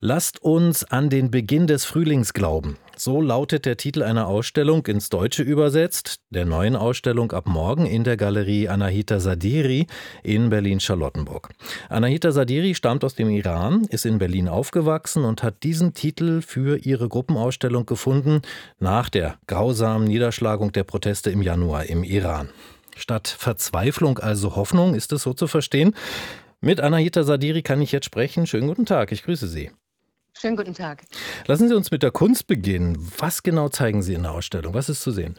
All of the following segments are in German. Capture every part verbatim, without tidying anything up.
Lasst uns an den Beginn des Frühlings glauben. So lautet der Titel einer Ausstellung, ins Deutsche übersetzt, der neuen Ausstellung ab morgen in der Galerie Anahita Sadiri in Berlin-Charlottenburg. Anahita Sadiri stammt aus dem Iran, ist in Berlin aufgewachsen und hat diesen Titel für ihre Gruppenausstellung gefunden nach der grausamen Niederschlagung der Proteste im Januar im Iran. Statt Verzweiflung also Hoffnung, ist es so zu verstehen? Mit Anahita Sadiri kann ich jetzt sprechen. Schönen guten Tag, ich grüße Sie. Schönen guten Tag. Lassen Sie uns mit der Kunst beginnen. Was genau zeigen Sie in der Ausstellung? Was ist zu sehen?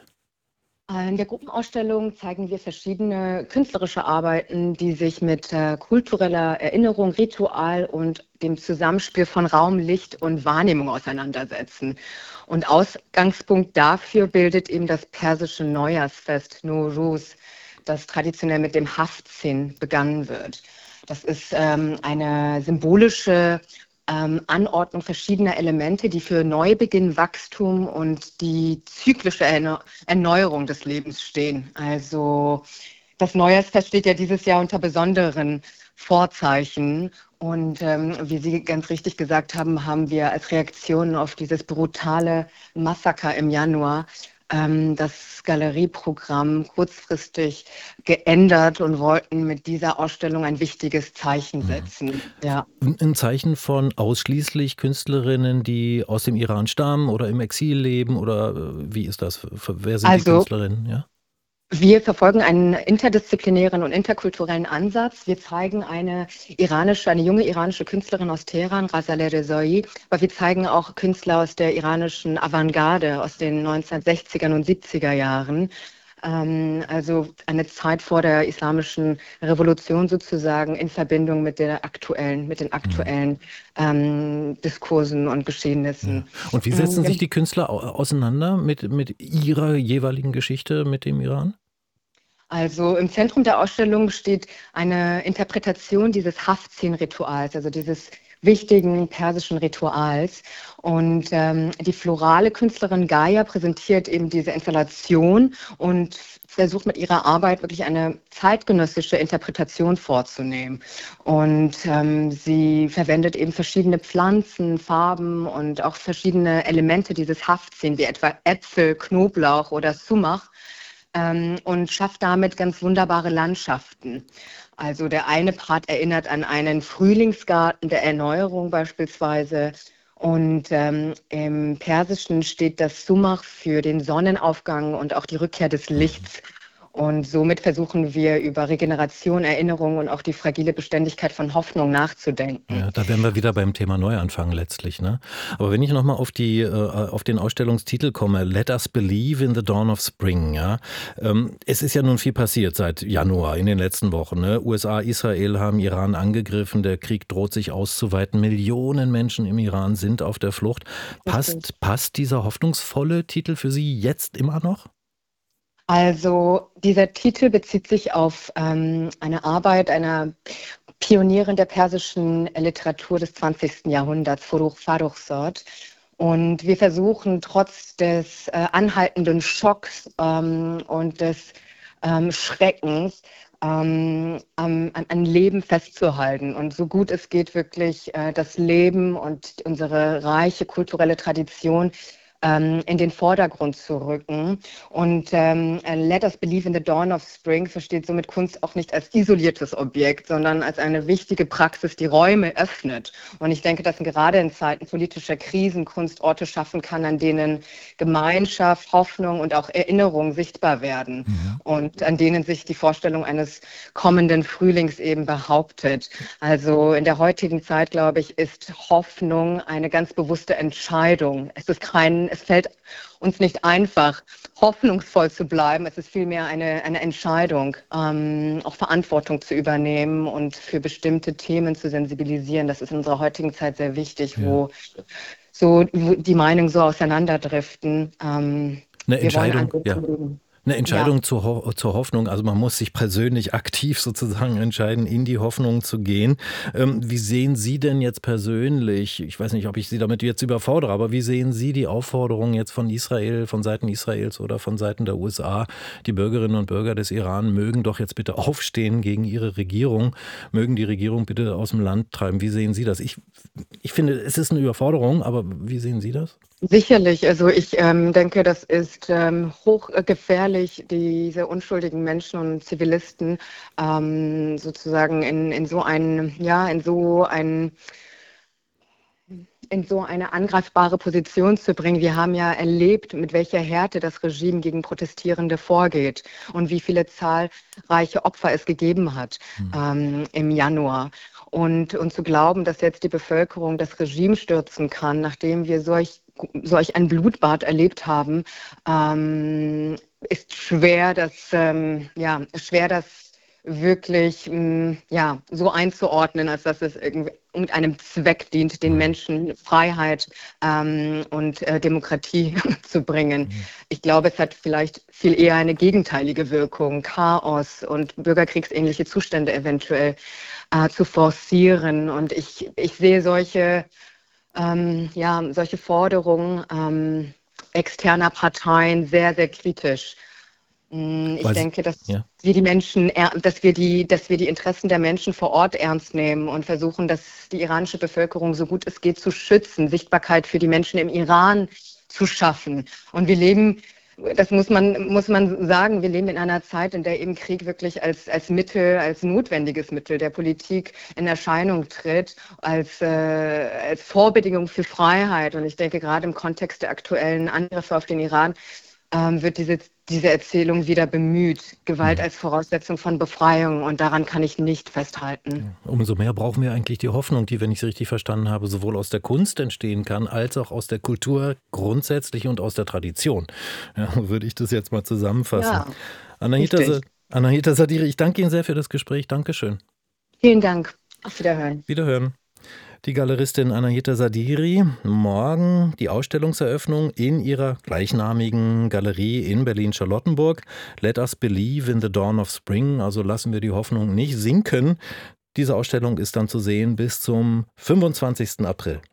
In der Gruppenausstellung zeigen wir verschiedene künstlerische Arbeiten, die sich mit äh, kultureller Erinnerung, Ritual und dem Zusammenspiel von Raum, Licht und Wahrnehmung auseinandersetzen. Und Ausgangspunkt dafür bildet eben das persische Neujahrsfest Nowruz, das traditionell mit dem Haftzin begangen wird. Das ist ähm, eine symbolische Ähm, Anordnung verschiedener Elemente, die für Neubeginn, Wachstum und die zyklische Erne- Erneuerung des Lebens stehen. Also das Neujahrsfest steht ja dieses Jahr unter besonderen Vorzeichen. Und ähm, wie Sie ganz richtig gesagt haben, haben wir als Reaktion auf dieses brutale Massaker im Januar ähm, das Galerieprogramm kurzfristig geändert und wollten mit dieser Ausstellung ein wichtiges Zeichen setzen. Ja. Ein Zeichen von ausschließlich Künstlerinnen, die aus dem Iran stammen oder im Exil leben? Oder äh, wie ist das? Wer sind die Also Künstlerinnen? Ja? wir verfolgen einen interdisziplinären und interkulturellen Ansatz. Wir zeigen eine iranische, eine junge iranische Künstlerin aus Teheran, Ghazaleh Rezai, aber wir zeigen auch Künstler aus der iranischen Avantgarde aus den neunzehnhundertsechziger und siebziger Jahren. Ähm, also eine Zeit vor der islamischen Revolution sozusagen in Verbindung mit der aktuellen, mit den Mhm. aktuellen ähm, Diskursen und Geschehnissen. Ja. Und wie setzen sich die Künstler au- auseinander mit, mit ihrer jeweiligen Geschichte mit dem Iran? Also im Zentrum der Ausstellung steht eine Interpretation dieses Haftzin-Rituals, also dieses wichtigen persischen Rituals. Und ähm, die florale Künstlerin Gaia präsentiert eben diese Installation und versucht mit ihrer Arbeit wirklich eine zeitgenössische Interpretation vorzunehmen. Und ähm, sie verwendet eben verschiedene Pflanzen, Farben und auch verschiedene Elemente dieses Haftzin, wie etwa Äpfel, Knoblauch oder Sumach, ähm, und schafft damit ganz wunderbare Landschaften. Also der eine Part erinnert an einen Frühlingsgarten der Erneuerung beispielsweise. Und ähm, im Persischen steht das Sumach für den Sonnenaufgang und auch die Rückkehr des Lichts. Und somit versuchen wir über Regeneration, Erinnerung und auch die fragile Beständigkeit von Hoffnung nachzudenken. Ja, da wären wir wieder beim Thema Neuanfang letztlich, ne? Aber wenn ich nochmal auf die, äh, auf den Ausstellungstitel komme, Let us believe in the dawn of spring, ja. Ähm, es ist ja nun viel passiert seit Januar in den letzten Wochen, ne? U S A, Israel haben Iran angegriffen, der Krieg droht sich auszuweiten, Millionen Menschen im Iran sind auf der Flucht. Richtig. Passt, passt dieser hoffnungsvolle Titel für Sie jetzt immer noch? Also dieser Titel bezieht sich auf ähm, eine Arbeit einer Pionierin der persischen Literatur des zwanzigsten Jahrhunderts, Forough Farrokhzad. Und wir versuchen trotz des äh, anhaltenden Schocks ähm, und des ähm, Schreckens ähm, am, an, an Leben festzuhalten und so gut es geht wirklich äh, das Leben und unsere reiche kulturelle Tradition ähm, in den Vordergrund zu rücken. Und ähm, Let us believe in the dawn of spring versteht somit Kunst auch nicht als isoliertes Objekt, sondern als eine wichtige Praxis, die Räume öffnet. Und ich denke, dass gerade in Zeiten politischer Krisen Kunst Orte schaffen kann, an denen Gemeinschaft, Hoffnung und auch Erinnerung sichtbar werden Mhm. und an denen sich die Vorstellung eines kommenden Frühlings eben behauptet. Also in der heutigen Zeit, glaube ich, ist Hoffnung eine ganz bewusste Entscheidung. Es ist kein, es fällt uns nicht einfach, hoffnungsvoll zu bleiben. Es ist vielmehr eine, eine Entscheidung, ähm, auch Verantwortung zu übernehmen und für bestimmte Themen zu sensibilisieren. Das ist in unserer heutigen Zeit sehr wichtig, Ja. wo so wo die Meinungen so auseinanderdriften. Ähm, Eine wir wollen Entscheidung, Ansätze ja. legen. Eine Ja. Entscheidung zur, Ho zur Hoffnung, also man muss sich persönlich aktiv sozusagen entscheiden, in die Hoffnung zu gehen. Ähm, wie sehen Sie denn jetzt persönlich, ich weiß nicht, ob ich Sie damit jetzt überfordere, aber wie sehen Sie die Aufforderung jetzt von Israel, von Seiten Israels oder von Seiten der U S A, die Bürgerinnen und Bürger des Iran mögen doch jetzt bitte aufstehen gegen ihre Regierung, mögen die Regierung bitte aus dem Land treiben. Wie sehen Sie das? Ich, ich finde, es ist eine Überforderung, aber wie sehen Sie das? Sicherlich, also ich ähm, denke, das ist ähm, hochgefährlich, diese unschuldigen Menschen und Zivilisten ähm, sozusagen in, in so ein, ja, in so ein in so eine angreifbare Position zu bringen. Wir haben ja erlebt, mit welcher Härte das Regime gegen Protestierende vorgeht und wie viele zahlreiche Opfer es gegeben hat Hm. ähm, im Januar. Und, und zu glauben, dass jetzt die Bevölkerung das Regime stürzen kann, nachdem wir solch, solch ein Blutbad erlebt haben, ähm, ist schwer, das, ähm, ja, schwer, das wirklich mh, ja, so einzuordnen, als dass es irgendwie irgendeinem Zweck dient, den Hm. Menschen Freiheit ähm, und äh, Demokratie zu bringen. Hm. Ich glaube, es hat vielleicht viel eher eine gegenteilige Wirkung, Chaos und bürgerkriegsähnliche Zustände eventuell äh, zu forcieren. Und ich, ich sehe solche, ähm, ja, solche Forderungen ähm, externer Parteien sehr, sehr kritisch. Mm, Ich Weil Sie, denke, dass ja. wir die Menschen, er- dass wir die, dass wir die Interessen der Menschen vor Ort ernst nehmen und versuchen, dass die iranische Bevölkerung so gut es geht zu schützen, Sichtbarkeit für die Menschen im Iran zu schaffen. Und wir leben, das muss man, muss man sagen, wir leben in einer Zeit, in der eben Krieg wirklich als, als Mittel, als notwendiges Mittel der Politik in Erscheinung tritt, als, äh, als Vorbedingung für Freiheit. Und ich denke, gerade im Kontext der aktuellen Angriffe auf den Iran ähm, wird diese, diese Erzählung wieder bemüht. Gewalt Hm. als Voraussetzung von Befreiung. Und daran kann ich nicht festhalten. Umso mehr brauchen wir eigentlich die Hoffnung, die, wenn ich es richtig verstanden habe, sowohl aus der Kunst entstehen kann, als auch aus der Kultur grundsätzlich und aus der Tradition. Ja, würde ich das jetzt mal zusammenfassen. Ja, Anahita, Sa- richtig. Anahita Sadiri, ich danke Ihnen sehr für das Gespräch. Dankeschön. Vielen Dank. Auf Wiederhören. Wiederhören. Die Galeristin Anahita Sadiri, morgen die Ausstellungseröffnung in ihrer gleichnamigen Galerie in Berlin-Charlottenburg. Let us believe in the dawn of spring, also lassen wir die Hoffnung nicht sinken. Diese Ausstellung ist dann zu sehen bis zum fünfundzwanzigsten April.